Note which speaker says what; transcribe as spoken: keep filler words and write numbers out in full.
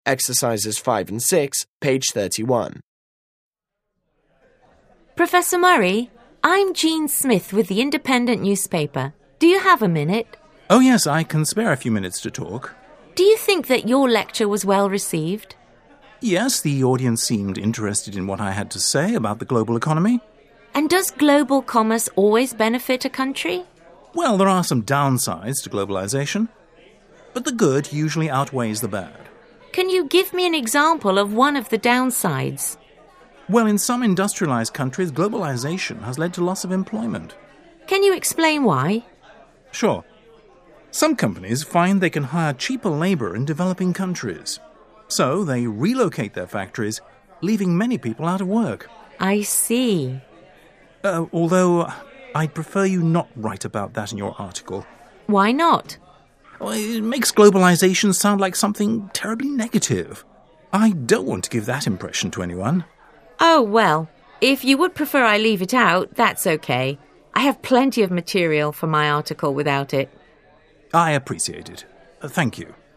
Speaker 1: Exercises five and six, page thirty-one.
Speaker 2: Professor Murray, I'm Jean Smith with the Independent newspaper. Do you have a minute?
Speaker 3: Oh yes, I can spare a few minutes to talk.
Speaker 2: Do you think that your lecture was well received?
Speaker 3: Yes, the audience seemed interested in what I had to say about the global economy.
Speaker 2: And does global commerce always benefit a country?
Speaker 3: Well, there are some downsides to globalization, but the good usually outweighs the bad.
Speaker 2: Can you give me an example of one of the downsides?
Speaker 3: Well, in some industrialized countries, globalization has led to loss of employment.
Speaker 2: Can you explain why?
Speaker 3: Sure. Some companies find they can hire cheaper labor in developing countries. So they relocate their factories, leaving many people out of work.
Speaker 2: I see.
Speaker 3: Uh, although I'd prefer you not write about that in your article.
Speaker 2: Why not?
Speaker 3: Well, it makes globalization sound like something terribly negative. I don't want to give that impression to anyone.
Speaker 2: Oh, well, if you would prefer I leave it out, that's okay. I have plenty of material for my article without it.
Speaker 3: I appreciate it. Uh, thank you.